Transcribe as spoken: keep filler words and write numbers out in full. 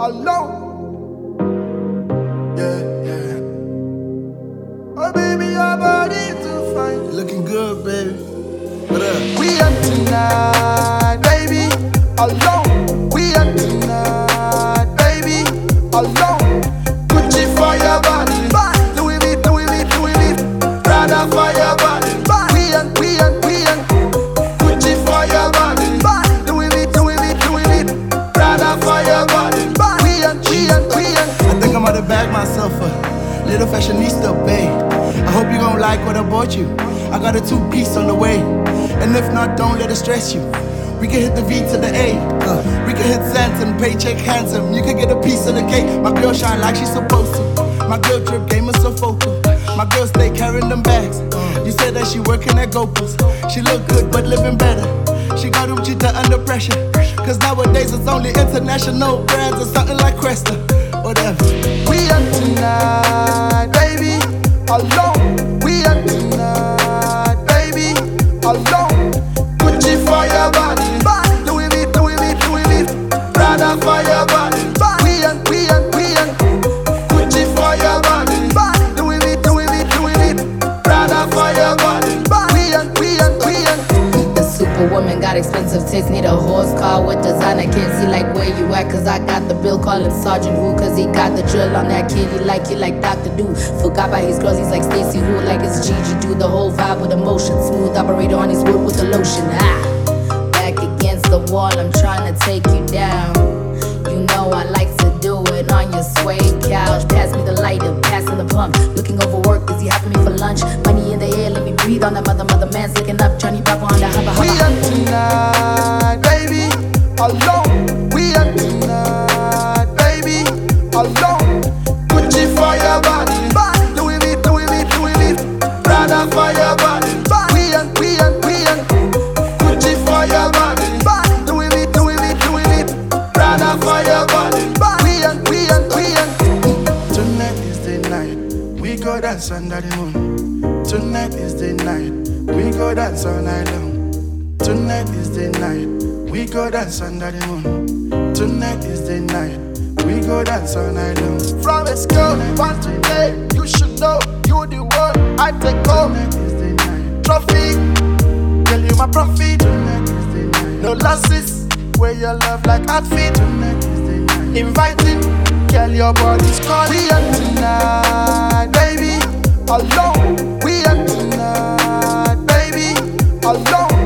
alone. Yeah, yeah. Oh baby, your body too fine. You're looking good, baby. What up? We are tonight, baby, alone. We are tonight, baby, alone. Gucci for your body, Louis V, Louis V, Louis V, Prada for your body. We are, we are, we are. Gucci for your body, Louis V, Louis V, Louis V, Prada for your body. We are, we are, we are. I think I'm gonna bag myself a little fashionista, babe. I hope you gon' like what I bought you. I got a two-piece on the way, and if not, don't let it stress you. We can hit the V to the A, uh, we can hit Santon, paycheck handsome. You can get a piece of the cake. My girl shine like she's supposed to. My girl drip game is so focal. My girl stay carrying them bags. You said that she working at Gopa's. She look good but living better. She got Uchita under pressure. Cause nowadays it's only international brands or something like Cresta. Whatever. We are tonight, baby, alone. We are tonight, baby, alone. Gucci for your body, Louis V, Louis V, Louis V, Prada for your body. We are, we are, we are. Gucci for your body, Louis V, Louis V, Louis V, Prada for your body. We are, we are, we are. The superwoman got expensive taste, need a horse car with designer. Can't see like where you at, cause I got the bill. Call him Sergeant Who, cause he got the drill on that kid. He like you like Doctor Do. Forgot by his clothes, he's like Stacey Who, like it's Gigi. Do the whole vibe with emotion. Smooth operator on his wood with the lotion. Ah, back against the wall, I'm trying to take you down. You know I like to do it on your suede couch. Pass me the lighter, passing the pump. Looking over work, is he having me for lunch? Money in the air, let me breathe on that mother, mother man. Slicking up, Johnny Papa on the hubba hubba. We are tonight, baby, alone. We are tonight, baby, alone. Gucci for your body, Louis V, Louis V, Louis V, Prada for your body. We are, we are, we are. Gucci for your body, Louis V, Louis V, Louis V, Prada for your body. We are, we are, we are. Tonight is the night we go dance under the moon. Tonight is the night we go dance all night long. Tonight is the night we go dance under the moon. Tonight is the night we go dance all night long. From a school, once today, you should know you the one I take home. Tonight is the night. Trophy, girl you my profit. Tonight is the night. No losses, wear your love like outfit. Tonight is the night. Inviting, girl your body's calling. We are tonight, baby, alone. We are tonight, baby, alone.